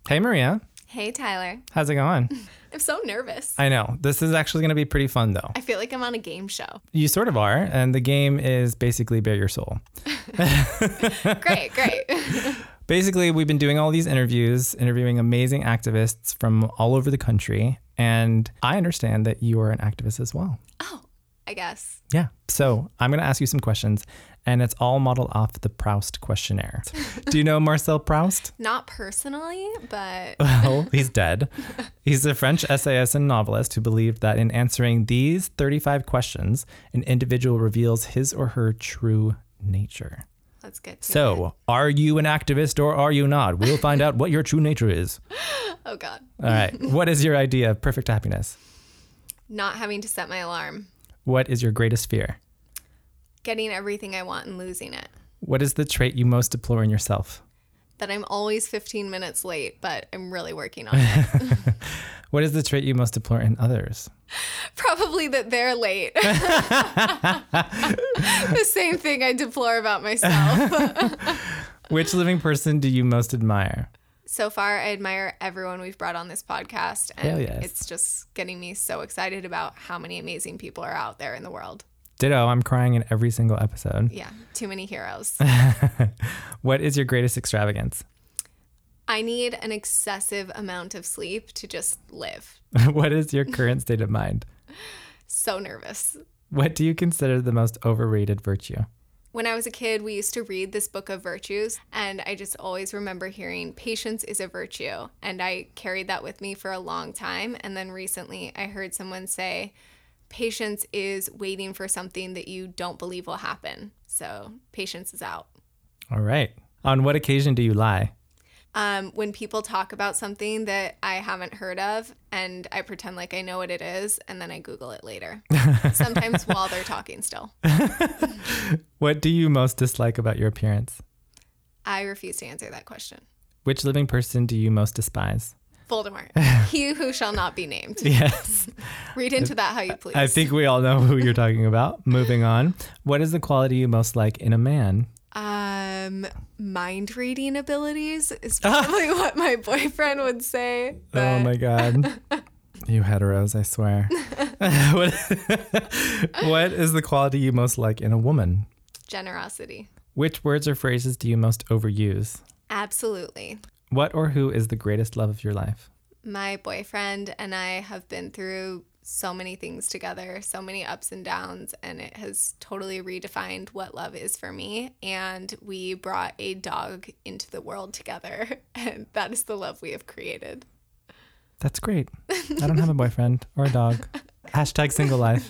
Hey, Maria. Hey, Tyler. How's it going? I'm so nervous. I know. This is actually going to be pretty fun, though. I feel like I'm on a game show. You sort of are. And the game is basically Bare Your Soul. Great. Basically, we've been doing all these interviewing amazing activists from all over the country. And I understand that you are an activist as well. Oh, I guess. Yeah. So I'm going to ask you some questions, and it's all modeled off the Proust questionnaire. Do you know Marcel Proust? Not personally, but... Well, he's dead. He's a French essayist and novelist who believed that in answering these 35 questions, an individual reveals his or her true nature. Let's get to it. So, are you an activist or are you not? We'll find out what your true nature is. Oh, God. All right. What is your idea of perfect happiness? Not having to set my alarm. What is your greatest fear? Getting everything I want and losing it. What is the trait you most deplore in yourself? That I'm always 15 minutes late, but I'm really working on it. What is the trait you most deplore in others? Probably that they're late. The same thing I deplore about myself. Which living person do you most admire? So far, I admire everyone we've brought on this podcast, and Hell yes. It's just getting me so excited about how many amazing people are out there in the world. Ditto, I'm crying in every single episode. Yeah, too many heroes. What is your greatest extravagance? I need an excessive amount of sleep to just live. What is your current state of mind? So nervous. What do you consider the most overrated virtue? When I was a kid, we used to read this book of virtues, and I just always remember hearing patience is a virtue, and I carried that with me for a long time. And then recently I heard someone say, patience is waiting for something that you don't believe will happen. So patience is out. All right. On what occasion do you lie? When people talk about something that I haven't heard of and I pretend like I know what it is, and then I Google it later. Sometimes while they're talking still. What do you most dislike about your appearance? I refuse to answer that question. Which living person do you most despise? Voldemort. He who shall not be named. Yes. Read into that how you please. I think we all know who you're talking about. Moving on. What is the quality you most like in a man? Mind reading abilities is probably what my boyfriend would say. Oh my God. You heteros, I swear. What is the quality you most like in a woman? Generosity. Which words or phrases do you most overuse? Absolutely. What or who is the greatest love of your life? My boyfriend and I have been through so many things together, so many ups and downs, and it has totally redefined what love is for me. And we brought a dog into the world together, and that is the love we have created. That's great. I don't have a boyfriend or a dog. Hashtag single life.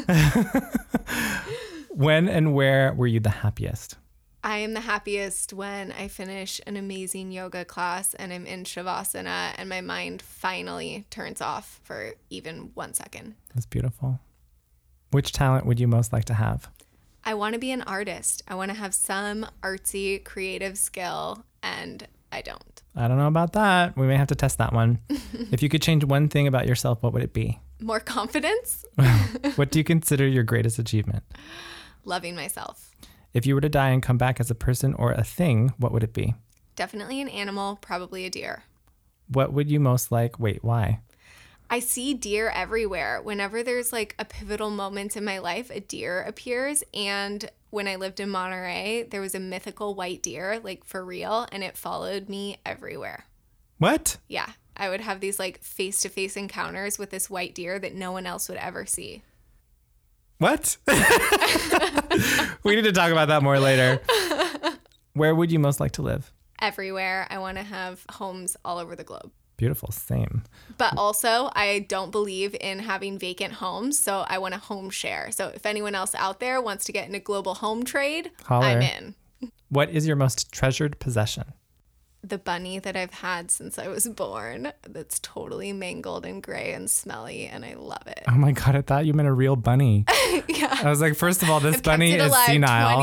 When and where were you the happiest? I am the happiest when I finish an amazing yoga class and I'm in Shavasana and my mind finally turns off for even 1 second. That's beautiful. Which talent would you most like to have? I want to be an artist. I want to have some artsy, creative skill, and I don't. I don't know about that. We may have to test that one. If you could change one thing about yourself, what would it be? More confidence? What do you consider your greatest achievement? Loving myself. If you were to die and come back as a person or a thing, what would it be? Definitely an animal, probably a deer. What would you most like? Wait, why? I see deer everywhere. Whenever there's like a pivotal moment in my life, a deer appears. And when I lived in Monterey, there was a mythical white deer, like for real, and it followed me everywhere. What? Yeah, I would have these like face-to-face encounters with this white deer that no one else would ever see. What? We need to talk about that more later. Where would you most like to live? Everywhere. I want to have homes all over the globe. Beautiful. Same. But also, I don't believe in having vacant homes, so I want a home share. So if anyone else out there wants to get in a global home trade, Holler. I'm in. What is your most treasured possession? The bunny that I've had since I was born that's totally mangled and gray and smelly, and I love it. Oh my God, I thought you meant a real bunny. Yeah. I was like, first of all, this I've bunny kept it is alive senile.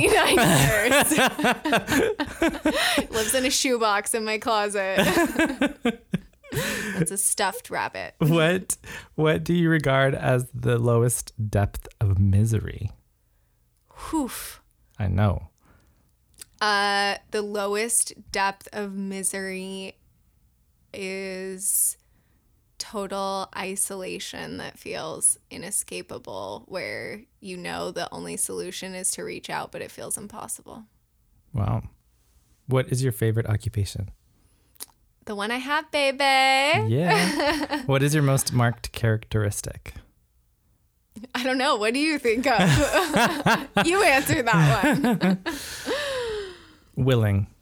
29 years. Lives in a shoebox in my closet. It's a stuffed rabbit. What do you regard as the lowest depth of misery? Whew. I know. The lowest depth of misery is total isolation that feels inescapable, where you know the only solution is to reach out, but it feels impossible. Wow. What is your favorite occupation? The one I have, baby. Yeah. What is your most marked characteristic? I don't know. What do you think of? You answer that one. Willing.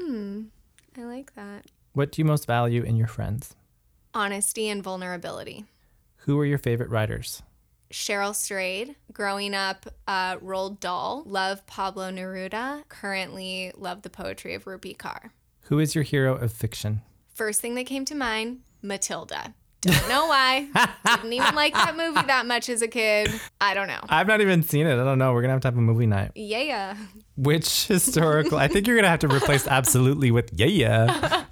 I like that. What do you most value in your friends? Honesty and vulnerability. Who are your favorite writers? Cheryl Strayed. Growing up, Roald Dahl. Love Pablo Neruda. Currently love the poetry of Rupi Kaur. Who is your hero of fiction? First thing that came to mind, Matilda. Don't know why. Didn't even like that movie that much as a kid. I don't know. I've not even seen it. I don't know. We're going to have a movie night. Yeah. Which historical... I think you're going to have to replace absolutely with yeah.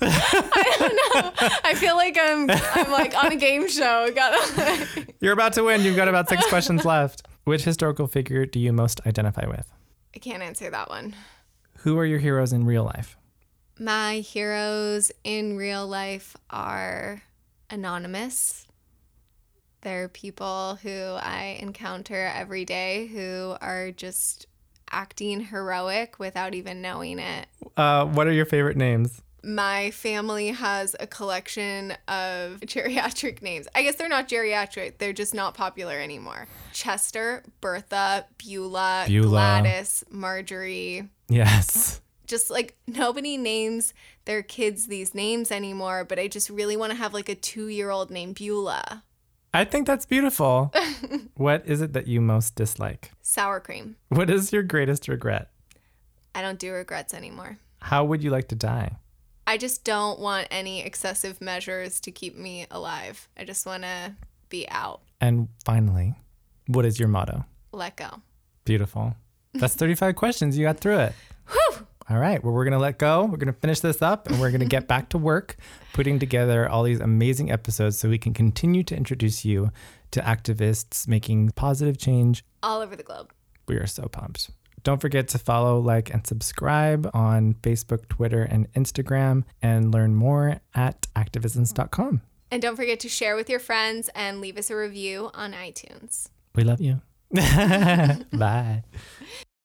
I don't know. I feel like I'm like on a game show. You're about to win. You've got about 6 questions left. Which historical figure do you most identify with? I can't answer that one. Who are your heroes in real life? My heroes in real life are anonymous. They're people who I encounter every day who are just acting heroic without even knowing it. What are your favorite names? My family has a collection of geriatric names. I guess they're not geriatric. They're just not popular anymore. Chester, Bertha, Beulah, Gladys, Marjorie. Yes. Just like nobody names their kids these names anymore, but I just really want to have like a 2-year-old named Beulah. I think that's beautiful. What is it that you most dislike? Sour cream. What is your greatest regret? I don't do regrets anymore. How would you like to die? I just don't want any excessive measures to keep me alive. I just want to be out. And finally, what is your motto? Let go. Beautiful. That's 35 questions. You got through it. Whew! All right. Well, we're going to let go. We're going to finish this up and we're going to get back to work putting together all these amazing episodes so we can continue to introduce you to activists making positive change all over the globe. We are so pumped. Don't forget to follow, like, and subscribe on Facebook, Twitter, and Instagram, and learn more at activisms.com. And don't forget to share with your friends and leave us a review on iTunes. We love you. Bye.